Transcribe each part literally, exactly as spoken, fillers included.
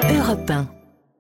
Europe un.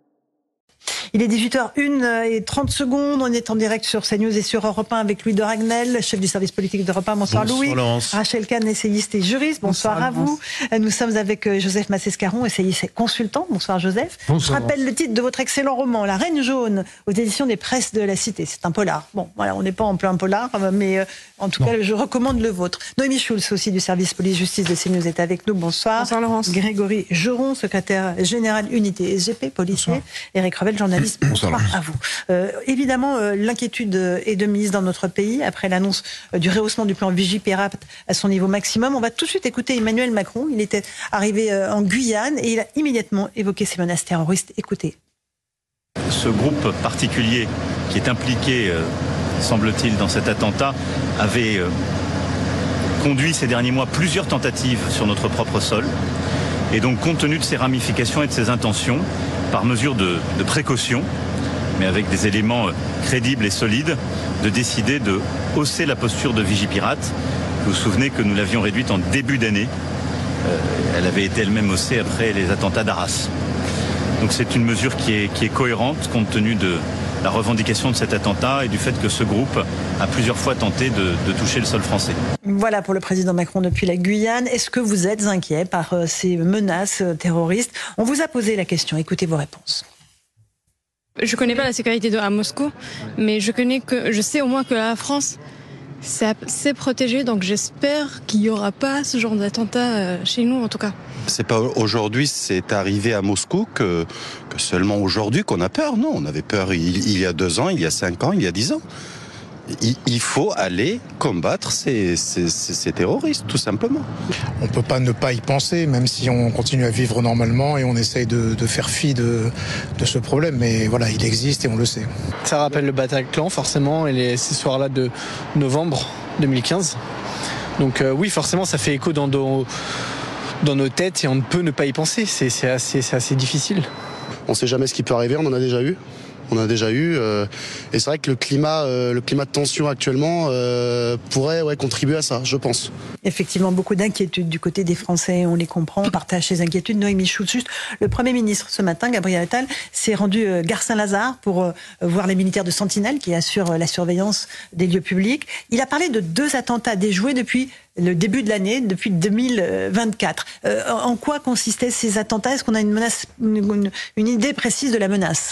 Il est dix-huit heures une et trente secondes. On est en direct sur CNews et sur Europe un avec Louis de Ragnel, chef du service politique d'Europe un. Bonsoir, Bonsoir Louis. Laurence. Rachel Kahn, essayiste et juriste. Bonsoir, Bonsoir à vous. Nous sommes avec Joseph Massescaron, essayiste et consultant. Bonsoir Joseph. Bonsoir. Je rappelle le titre de votre excellent roman, La Reine jaune, aux éditions des Presses de la Cité. C'est un polar. Bon, voilà, on n'est pas en plein polar, mais euh, en tout non. cas, je recommande le vôtre. Noémie Schulz, aussi du service police-justice de CNews, est avec nous. Bonsoir. Bonsoir Laurence. Grégory Geron, secrétaire général unité S G P, policier. Bonsoir. Éric Revel, journaliste. Bonsoir, Bonsoir à vous. Euh, évidemment, euh, l'inquiétude est de mise dans notre pays après l'annonce euh, du rehaussement du plan Vigipirate à son niveau maximum. On va tout de suite écouter Emmanuel Macron. Il était arrivé euh, en Guyane et il a immédiatement évoqué ces menaces terroristes. Écoutez. Ce groupe particulier qui est impliqué, euh, semble-t-il, dans cet attentat avait euh, conduit ces derniers mois plusieurs tentatives sur notre propre sol. Et donc, compte tenu de ses ramifications et de ses intentions, par mesure de, de précaution, mais avec des éléments crédibles et solides, de décider de hausser la posture de Vigipirate. Vous vous souvenez que nous l'avions réduite en début d'année. Euh, elle avait été elle-même haussée après les attentats d'Arras. Donc c'est une mesure qui est, qui est cohérente compte tenu de la revendication de cet attentat et du fait que ce groupe a plusieurs fois tenté de, de toucher le sol français. Voilà pour le président Macron depuis la Guyane. Est-ce que vous êtes inquiet par ces menaces terroristes? On vous a posé la question. Écoutez vos réponses. Je connais pas la sécurité de, à Moscou, mais je connais que, je sais au moins que la France c'est protégé, donc j'espère qu'il n'y aura pas ce genre d'attentat chez nous en tout cas. C'est pas aujourd'hui, c'est arrivé à Moscou que, que seulement aujourd'hui qu'on a peur. Non, on avait peur il, il y a deux ans, il y a cinq ans, il y a dix ans. Il, il faut aller combattre ces, ces, ces, ces terroristes, tout simplement. On ne peut pas ne pas y penser, même si on continue à vivre normalement et on essaye de, de faire fi de, de ce problème. Mais voilà, il existe et on le sait. Ça rappelle le Bataclan, forcément, et les, ces soirs-là de novembre deux mille quinze. Donc euh, oui, forcément, ça fait écho dans nos, dans nos têtes et on ne peut ne pas y penser. C'est, c'est, assez, c'est assez difficile. On ne sait jamais ce qui peut arriver, on en a déjà eu. On a déjà eu, euh, et c'est vrai que le climat, euh, le climat de tension actuellement euh, pourrait ouais, contribuer à ça, je pense. Effectivement, beaucoup d'inquiétudes du côté des Français, on les comprend, on partage ces inquiétudes. Noémie Schulz, juste, le Premier ministre ce matin, Gabriel Attal, s'est rendu euh, gare Saint-Lazare pour euh, voir les militaires de Sentinelle qui assurent euh, la surveillance des lieux publics. Il a parlé de deux attentats déjoués depuis le début de l'année, depuis deux mille vingt-quatre. Euh, en quoi consistaient ces attentats? Est-ce qu'on a une menace, une, une idée précise de la menace?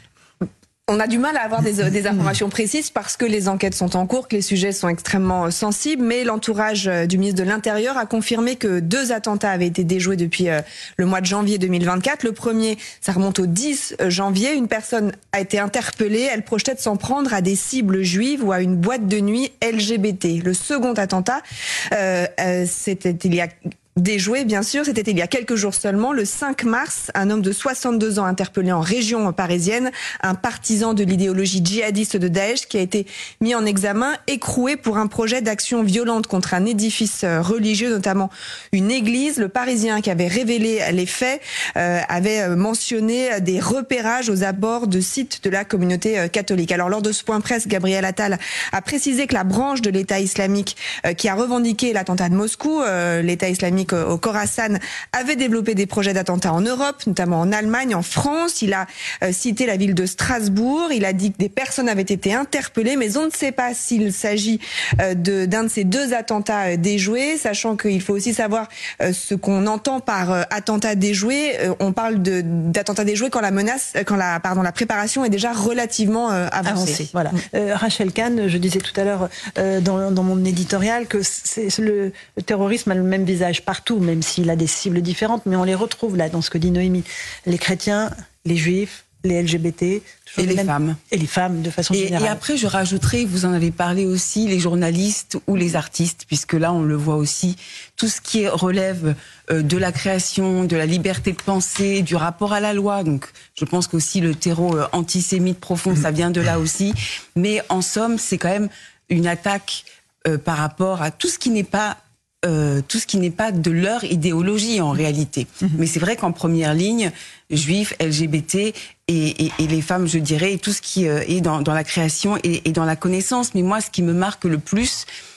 On a du mal à avoir des, des informations précises parce que les enquêtes sont en cours, que les sujets sont extrêmement sensibles, mais l'entourage du ministre de l'Intérieur a confirmé que deux attentats avaient été déjoués depuis le mois de janvier deux mille vingt-quatre. Le premier, ça remonte au dix janvier. Une personne a été interpellée. Elle projetait de s'en prendre à des cibles juives ou à une boîte de nuit L G B T. Le second attentat, euh, euh, c'était il y a... déjoué, bien sûr, c'était il y a quelques jours seulement, le cinq mars, un homme de soixante-deux ans interpellé en région parisienne, un partisan de l'idéologie djihadiste de Daesh qui a été mis en examen, écroué pour un projet d'action violente contre un édifice religieux, notamment une église. Le Parisien qui avait révélé les faits euh, avait mentionné des repérages aux abords de sites de la communauté catholique. Alors lors de ce point presse, Gabriel Attal a précisé que la branche de l'État islamique euh, qui a revendiqué l'attentat de Moscou, euh, l'État islamique au Khorasan, avait développé des projets d'attentats en Europe, notamment en Allemagne, en France. Il a euh, cité la ville de Strasbourg. Il a dit que des personnes avaient été interpellées, mais on ne sait pas s'il s'agit euh, de, d'un de ces deux attentats euh, déjoués, sachant qu'il faut aussi savoir euh, ce qu'on entend par euh, attentat déjoué. Euh, on parle de, d'attentat déjoué quand la menace, quand la, pardon, la préparation est déjà relativement euh, avancée. avancée. Voilà. Euh, Rachel Kahn, je disais tout à l'heure euh, dans, dans mon éditorial que c'est, le, le terrorisme a le même visage partout, même s'il a des cibles différentes, mais on les retrouve là dans ce que dit Noémie. Les chrétiens, les juifs, les L G B T, et les même, femmes. Et les femmes, de façon et, générale. Et après, je rajouterai, vous en avez parlé aussi, les journalistes ou les artistes, puisque là, on le voit aussi, tout ce qui relève euh, de la création, de la liberté de penser, du rapport à la loi. Donc, je pense qu'aussi le terreau euh, antisémite profond, ça vient de là aussi. Mais en somme, c'est quand même une attaque euh, par rapport à tout ce qui n'est pas Euh, tout ce qui n'est pas de leur idéologie en réalité. Mmh. Mais c'est vrai qu'en première ligne, juifs, L G B T et, et, et les femmes, je dirais, et tout ce qui euh, est dans, dans la création et, et dans la connaissance. Mais moi, ce qui me marque le plus,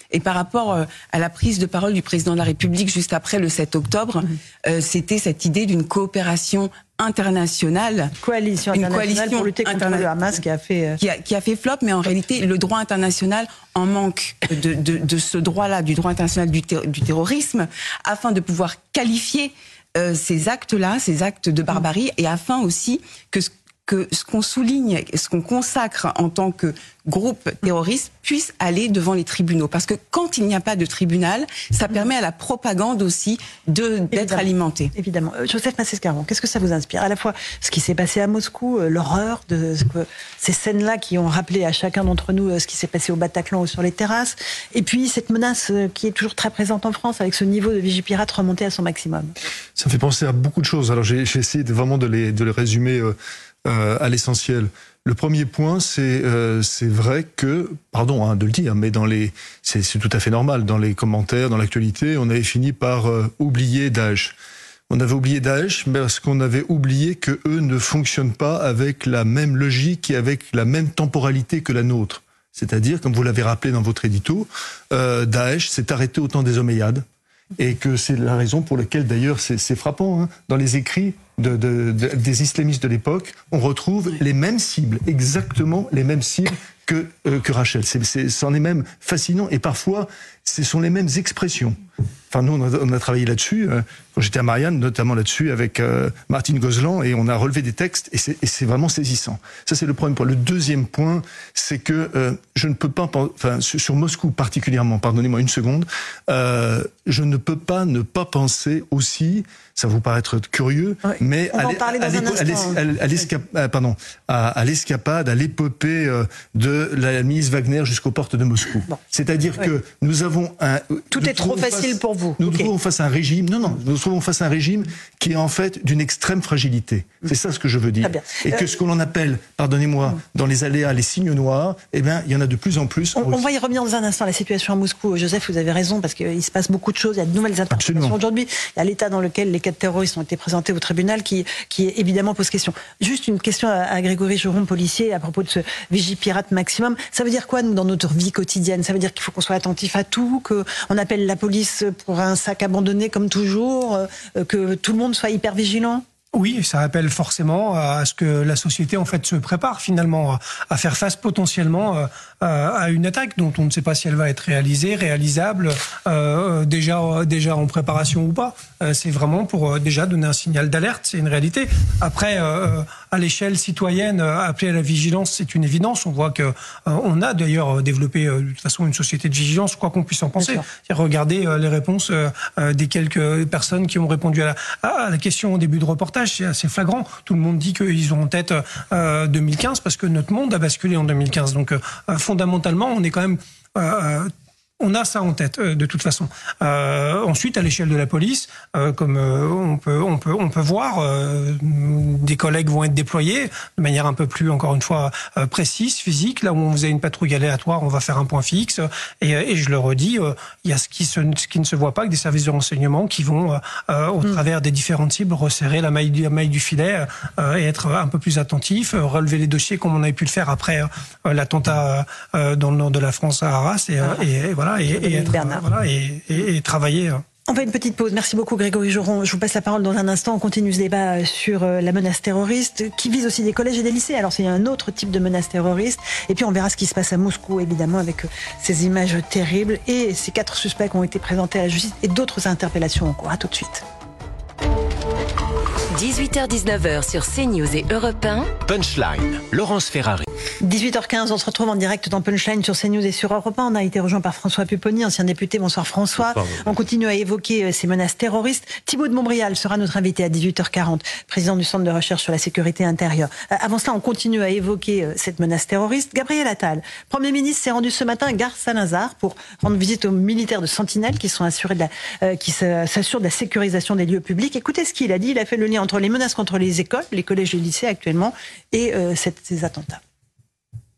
Et par rapport euh, à la prise de parole du président de la République juste après le sept octobre, mmh. euh, c'était cette idée d'une coopération internationale, coalition une internationale coalition pour lutter contre le Hamas qui a fait euh... qui, a, qui a fait flop, mais en réalité le droit international en manque de, de, de ce droit-là, du droit international du, ter- du terrorisme, afin de pouvoir qualifier euh, ces actes-là, ces actes de barbarie, et afin aussi que ce que ce qu'on souligne, ce qu'on consacre en tant que groupe terroriste puisse aller devant les tribunaux. Parce que quand il n'y a pas de tribunal, ça permet à la propagande aussi de, d'être Évidemment. alimentée. Évidemment. Euh, Joseph Massescaron, qu'est-ce que ça vous inspire? À la fois ce qui s'est passé à Moscou, euh, l'horreur de ce que, ces scènes-là qui ont rappelé à chacun d'entre nous euh, ce qui s'est passé au Bataclan ou sur les terrasses, et puis cette menace euh, qui est toujours très présente en France avec ce niveau de Vigipirate remonté à son maximum. Ça me fait penser à beaucoup de choses. Alors j'ai, j'ai essayé de, vraiment de les, de les résumer euh, euh, à l'essentiel. Le premier point, c'est euh, c'est vrai que, pardon hein, de le dire, mais dans les, c'est, c'est tout à fait normal, dans les commentaires, dans l'actualité, on avait fini par euh, oublier Daesh. On avait oublié Daesh parce qu'on avait oublié que eux ne fonctionnent pas avec la même logique et avec la même temporalité que la nôtre. C'est-à-dire, comme vous l'avez rappelé dans votre édito, euh, Daesh s'est arrêté au temps des Omeyyades. Et que c'est la raison pour laquelle, d'ailleurs, c'est, c'est frappant, hein, dans les écrits de, de, de, des islamistes de l'époque, on retrouve les mêmes cibles, exactement les mêmes cibles que, euh, que Rachel. C'est, c'est, c'en est même fascinant, et parfois, ce sont les mêmes expressions. Enfin, nous, on a, on a travaillé là-dessus, euh, quand j'étais à Marianne, notamment là-dessus, avec euh, Martine Gozlan, et on a relevé des textes, et c'est, et c'est vraiment saisissant. Ça, c'est le premier point. Le deuxième point, c'est que euh, je ne peux pas, enfin, sur, sur Moscou particulièrement, pardonnez-moi une seconde, euh, je ne peux pas ne pas penser aussi, ça va vous paraître curieux, oui, mais à, à, l'escapade, pardon, à, à l'escapade, à l'épopée euh, de la milice Wagner jusqu'aux portes de Moscou. Bon. C'est-à-dire oui. que nous avons un... Tout est trop facile face, pour vous. Nous okay. trouvons face à un régime, non, non, nous trouvons face à un régime qui est en fait d'une extrême fragilité. C'est ça ce que je veux dire. Et que euh, ce que l'on appelle, pardonnez-moi, mmh. dans les aléas, les signes noirs, eh bien, il y en a de plus en plus. On, on va y revenir dans un instant, la situation à Moscou. Joseph, vous avez raison, parce qu'il se passe beaucoup de choses, il y a de nouvelles interprétations. Absolument. Aujourd'hui. Il y a l'état dans lequel les quatre terroristes ont été présentés au tribunal qui, qui évidemment pose question. Juste une question à, à Grégory Joron, policier, à propos de ce Vigipirate maximum. Ça veut dire quoi, nous, dans notre vie quotidienne? Ça veut dire qu'il faut qu'on soit attentif à tout, qu'on appelle la police pour un sac abandonné comme toujours, euh, que tout le monde soit hyper vigilant? Oui, ça appelle forcément à ce que la société en fait se prépare finalement à faire face potentiellement à une attaque dont on ne sait pas si elle va être réalisée, réalisable, euh, déjà déjà en préparation ou pas. C'est vraiment pour déjà donner un signal d'alerte, c'est une réalité. Après, euh, à l'échelle citoyenne, appeler à la vigilance, c'est une évidence. On voit que euh, on a d'ailleurs développé euh, de toute façon une société de vigilance, quoi qu'on puisse en penser. Regardez euh, les réponses euh, des quelques personnes qui ont répondu à la, à la question au début de reportage. C'est assez flagrant. Tout le monde dit qu'ils ont en tête euh, deux mille quinze parce que notre monde a basculé en deux mille quinze. Donc euh, fondamentalement, on est quand même... Euh, on a ça en tête, euh, de toute façon. Euh, ensuite, à l'échelle de la police, euh, comme euh, on peut, on peut, on peut voir, euh, des collègues vont être déployés de manière un peu plus, encore une fois, euh, précise, physique. Là où on faisait une patrouille aléatoire, on va faire un point fixe. Et, et je le redis, euh, il y a ce qui, se, ce qui ne se voit pas, avec des services de renseignement qui vont, euh, au mmh. travers des différentes cibles, resserrer la maille, la maille du filet euh, et être un peu plus attentif, euh, relever les dossiers comme on avait pu le faire après euh, l'attentat euh, dans le nord de la France à Arras. Et, ah. et, et voilà. Et, et, être, voilà, et, et, et travailler. On fait une petite pause. Merci beaucoup Grégory Joron. Je vous passe la parole dans un instant. On continue ce débat sur la menace terroriste qui vise aussi des collèges et des lycées. Alors c'est un autre type de menace terroriste. Et puis on verra ce qui se passe à Moscou, évidemment, avec ces images terribles. Et ces quatre suspects ont été présentés à la justice et d'autres interpellations en cours. À tout de suite. dix-huit heures dix-neuf heures sur CNews et Europe un. Punchline, Laurence Ferrari. dix-huit heures quinze, on se retrouve en direct dans Punchline sur CNews et sur Europe un. On a été rejoint par François Pupponi, ancien député. Bonsoir François. Bonsoir. On continue à évoquer ces menaces terroristes. Thibault de Montbrial sera notre invité à dix-huit heures quarante, président du Centre de recherche sur la sécurité intérieure. Avant cela, on continue à évoquer cette menace terroriste. Gabriel Attal, Premier ministre, s'est rendu ce matin à Gare Saint-Lazare pour rendre visite aux militaires de Sentinelle qui sont assurés de la, euh, qui s'assurent de la sécurisation des lieux publics. Écoutez ce qu'il a dit. Il a fait le lien entre les menaces contre les écoles, les collèges et les lycées actuellement, et euh, cette, ces attentats.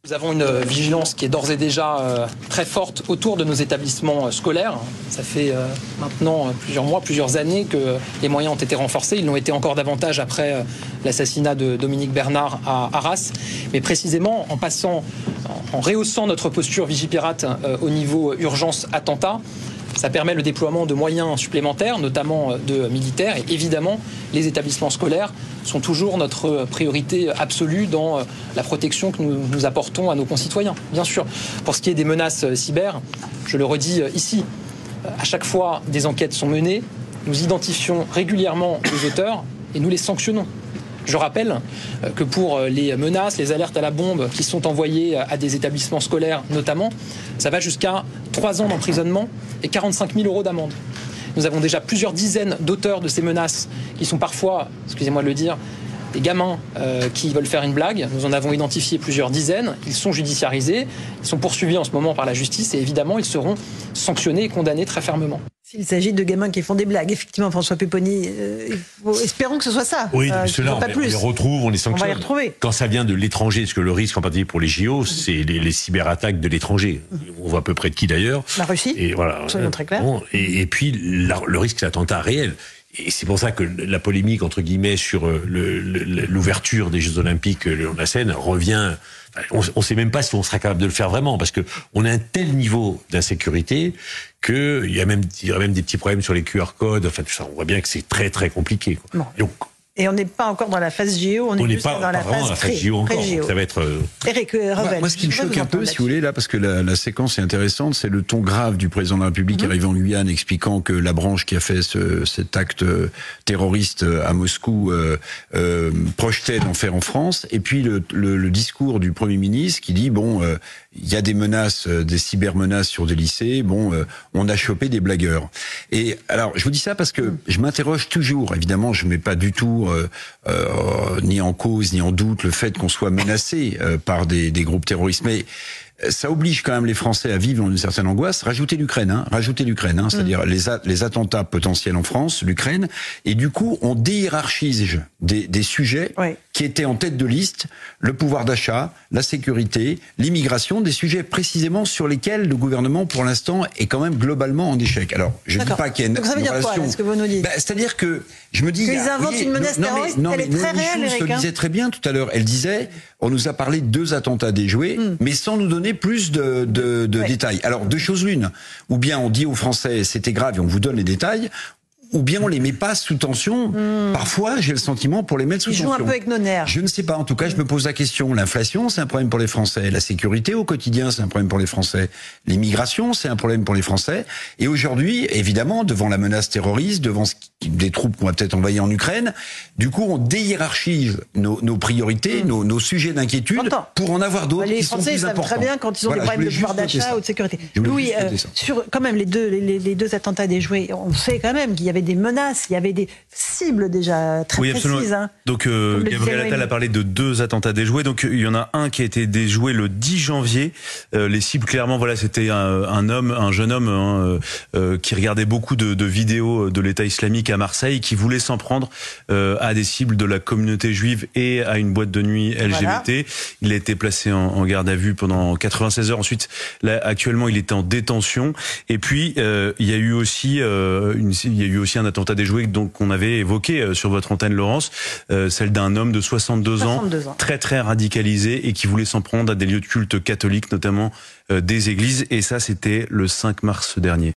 Nous avons une vigilance qui est d'ores et déjà euh, très forte autour de nos établissements scolaires. Ça fait euh, maintenant plusieurs mois, plusieurs années que les moyens ont été renforcés. Ils l'ont été encore davantage après euh, l'assassinat de Dominique Bernard à Arras. Mais précisément, en passant, en rehaussant notre posture Vigipirate euh, au niveau urgence attentat, ça permet le déploiement de moyens supplémentaires, notamment de militaires. Et évidemment, les établissements scolaires sont toujours notre priorité absolue dans la protection que nous, nous apportons à nos concitoyens. Bien sûr, pour ce qui est des menaces cyber, je le redis ici, à chaque fois des enquêtes sont menées, nous identifions régulièrement les auteurs et nous les sanctionnons. Je rappelle que pour les menaces, les alertes à la bombe qui sont envoyées à des établissements scolaires notamment, ça va jusqu'à trois ans d'emprisonnement et quarante-cinq mille euros d'amende. Nous avons déjà plusieurs dizaines d'auteurs de ces menaces qui sont parfois, excusez-moi de le dire, des gamins euh, qui veulent faire une blague. Nous en avons identifié plusieurs dizaines. Ils sont judiciarisés, ils sont poursuivis en ce moment par la justice et évidemment, ils seront sanctionnés et condamnés très fermement. S'il s'agit de gamins qui font des blagues, effectivement, François Pupponi, euh, il faut, espérons que ce soit ça. Oui, euh, cela, pas on, plus. on les retrouve, on les sanctionne. On va les retrouver. Quand ça vient de l'étranger, parce que le risque en particulier pour les J O, c'est les, les cyberattaques de l'étranger. On voit à peu près de qui d'ailleurs. La Russie, et voilà, soyons très clairs. Bon, et, et puis, la, le risque d'attentat réel. Et c'est pour ça que la polémique, entre guillemets, sur le, le, l'ouverture des Jeux Olympiques le long de la Seine revient. On ne sait même pas si on sera capable de le faire vraiment, parce que on a un tel niveau d'insécurité qu'il y a même, il y a même des petits problèmes sur les Q R codes. Enfin, tout ça, on voit bien que c'est très très compliqué, quoi. Bon. Donc, et on n'est pas encore dans la phase J O, on, on est juste pas, dans pas la phase, dans la phase J O encore. Ça va être. Euh... Eric Revel. Moi, moi, ce qui me choque un peu, si vous voulez, là, parce que la, la séquence est intéressante, c'est le ton grave du président de la République mmh. arrivé en Guyane, expliquant que la branche qui a fait ce, cet acte terroriste à Moscou euh, euh, projetait d'en faire en France, et puis le, le, le discours du Premier ministre qui dit bon, il euh, y a des menaces, des cybermenaces sur des lycées, bon, euh, on a chopé des blagueurs. Et alors, je vous dis ça parce que mmh. je m'interroge toujours. Évidemment, je mets pas du tout euh, euh, ni en cause ni en doute le fait qu'on soit menacé euh, par des, des groupes terroristes, mais ça oblige quand même les Français à vivre dans une certaine angoisse. Rajouter l'Ukraine, hein, rajouter l'Ukraine, hein, c'est-à-dire mmh. les, a, les attentats potentiels en France, l'Ukraine, et du coup on déhiérarchise des, des sujets oui. qui étaient en tête de liste, le pouvoir d'achat, la sécurité, l'immigration, des sujets précisément sur lesquels le gouvernement pour l'instant est quand même globalement en échec. Alors je ne dis pas qu'il y a une, Donc ça veut une dire relation. Quoi, ce que vous nous dites bah, c'est-à-dire que je me dis qu'ils inventent voyez, une menace non, terroriste, non, elle est très réelle, Eric. Elle le disait très bien tout à l'heure. Elle disait, on nous a parlé de deux attentats déjoués, mm. mais sans nous donner plus de, de, de ouais. détails. Alors deux choses l'une, ou bien on dit aux Français c'était grave et on vous donne les détails, ou bien on les met pas sous tension. Mmh. Parfois, j'ai le sentiment pour les mettre sous Ils tension. Ils jouent un peu avec nos nerfs. Je ne sais pas. En tout cas, je me pose la question. L'inflation, c'est un problème pour les Français. La sécurité au quotidien, c'est un problème pour les Français. L'immigration, c'est un problème pour les Français. Et aujourd'hui, évidemment, devant la menace terroriste, devant des troupes qu'on va peut-être envoyer en Ukraine, du coup, on déhiérarchise nos, nos priorités, mmh. nos, nos sujets d'inquiétude, pour en avoir d'autres qui sont plus importants. Les Français savent très bien quand ils ont voilà, des problèmes de pouvoir d'achat ou de sécurité. Louis, euh, sur quand même les deux, les, les deux attentats déjoués, on sait quand même qu'il y avait des menaces, il y avait des cibles déjà très oui, précises. Hein. Donc euh, Gabriel Attal a parlé de deux attentats déjoués. Donc il y en a un qui a été déjoué le dix janvier. Euh, les cibles clairement, voilà, c'était un, un homme, un jeune homme hein, euh, qui regardait beaucoup de, de vidéos de l'État islamique à Marseille, qui voulait s'en prendre euh, à des cibles de la communauté juive et à une boîte de nuit L G B T. Voilà. Il a été placé en, en garde à vue pendant quatre-vingt-seize heures. Ensuite, là, actuellement, il est en détention. Et puis euh, il y a eu aussi, euh, une, il y a eu aussi un attentat déjoué donc qu'on avait évoqué euh, sur votre antenne, Laurence, euh, celle d'un homme de soixante-deux ans, très très radicalisé et qui voulait s'en prendre à des lieux de culte catholiques, notamment euh, des églises. Et ça, c'était le cinq mars dernier.